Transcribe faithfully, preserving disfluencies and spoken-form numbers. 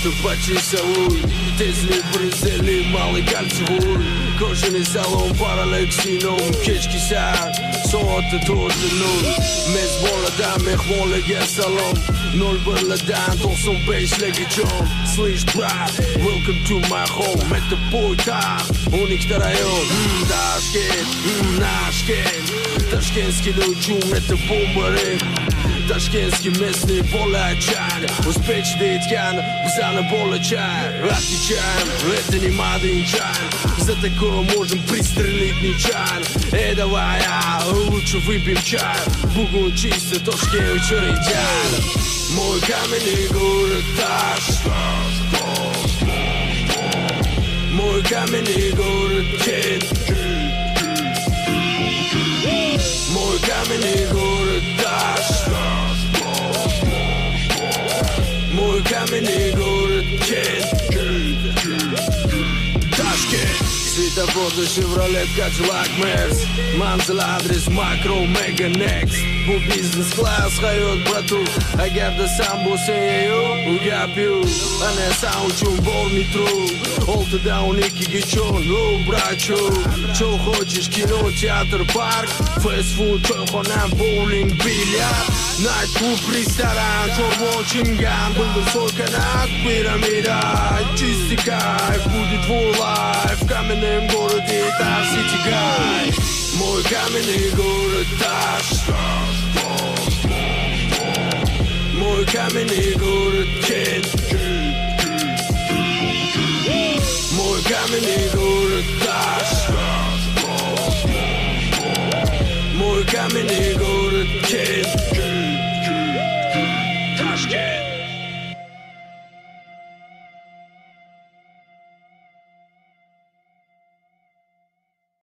просто почесалуй. Тезли, брызели, малый кольцевой. Кожаный салон, паралексином, кечки сар, soati to'rtta nol. Mezbonlardan mehmonlarga salom, nol birlardan to'qson beshlargacha. Слышь, брат, welcome to my home. Это poytaxt, o'n ikkita rayon. Tashkent, Nashkent, tashkentskilar uchun это bombaring. Tashkentskiy местный bo'lachan, o'zbekcha deyotgan bizani bo'lachan. Отвечаем, это не мадынчан, за такое можем пристрелить нечан. Эй, давай, а, лучше выпьем чай. Бугун чисто, Ташкент вечеринчан. Мой каменный город Ташкент, мой каменный город Кент, мой каменный город Ташкент, мой каменный город Кент. Ташкент. Светофорда Chevrolet Cadillac Merz, manzil adres Makro Mega Next. Bu biznes class hayot bratu, agarda san bo'lsang yo'q, u gap yo'q. Ana san uchun bor metro, oltidan o'n ikkigacha, no bracho. Что хочешь, кино, театр, парк, фэстфуд, to'yxona, bowling, bilyard, night club, restoran, chorva, chingan, bulbul, so'kanat, piramida, чистый кайф, будет твой life. В каменном городе Таш Сити Гай, мой каменный город Ташкент, мой каменный город Кент, мой каменный город Ташкент, мой каменный